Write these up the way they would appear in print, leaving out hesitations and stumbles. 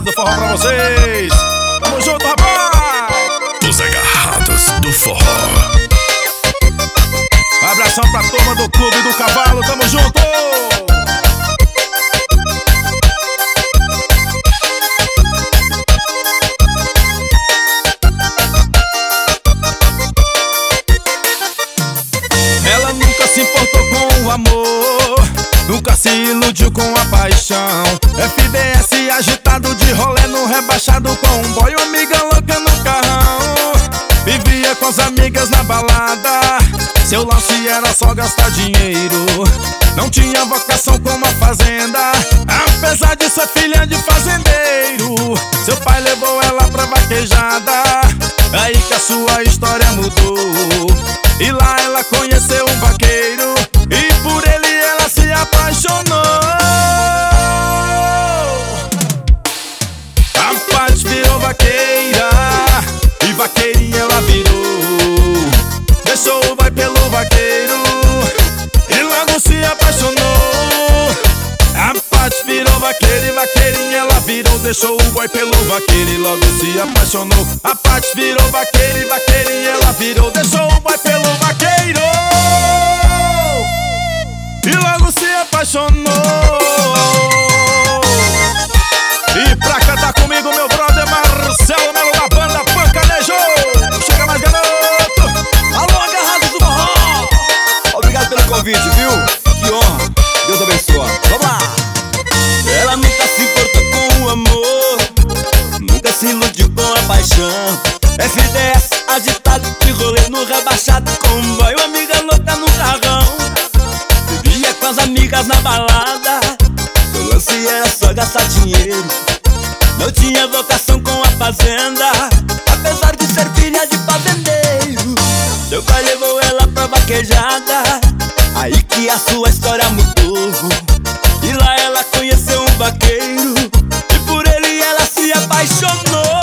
do forró pra vocês. Tamo junto, rapaz. Os agarrados do forró. Abração pra turma do Clube do Cavalo, tamo junto. Ela nunca se importou com o amor, nunca se iludiu com a paixão. FDS agitado de rolê no rebaixado, com um boy, uma amiga louca no carrão. Vivia com as amigas na balada, seu lance era só gastar dinheiro. Não tinha vocação como a fazenda, apesar de ser filha de fazendeiro. Seu pai levou ela pra vaquejada, aí que a sua história mudou. E lá ela conheceu um vaqueiro, e por ele ela se apaixonou. A Paty virou vaqueira, e vaqueirinha ela virou. Deixou o boy pelo vaqueiro, e logo se apaixonou. A Paty virou vaqueira, e vaqueirinha ela virou. Deixou o boy pelo vaqueiro, e logo se apaixonou. A Paty virou vaqueira, e vaqueirinha ela virou. Deixou o boy pelo vaqueiro, e logo se apaixonou. E pra cantar comigo, meu brother Marcelo Melo da banda Pancanejo. Chega mais, garoto. Alô, agarrados do forró. Obrigado pelo convite, viu? Que honra, Deus abençoe. Vamos lá. Ela nunca se importou com o amor, nunca se iludiu com a paixão. FDS agitado de rolê no rebaixado, com um boy, uma amiga louca no carrão. Vivia com as amigas na balada, seu lance era só gastar dinheiro. Não tinha vocação com a fazenda, apesar de ser filha de fazendeiro. Seu pai levou ela pra vaquejada, aí que a sua história mudou. E lá ela conheceu um vaqueiro, e por ele ela se apaixonou.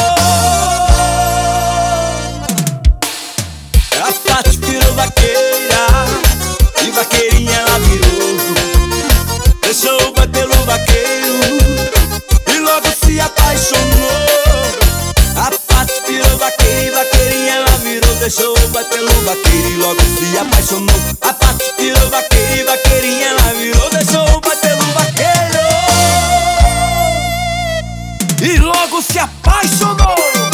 A Paty virou vaqueira, e vaqueirinha ela virou. Deixou o boy pelo vaqueiro, e logo se apaixonou. A Paty virou vaqueira, e vaqueirinha ela virou. Deixou o boy pelo vaqueiro, e logo se apaixonou. A Paty virou vaqueira, e vaqueirinha ela virou. Deixou o boy pelo vaqueiro, e logo se apaixonou.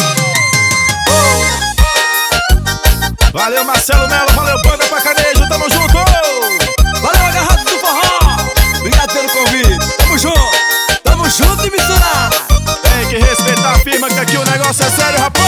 Valeu, Marcelo Melo, valeu, banda Pancanejo, tamo junto. Valeu, agarrados do forró. Obrigado pelo convite. Tamo junto e misturado. Tem que respeitar a firma, que aqui o negócio é sério, rapaz.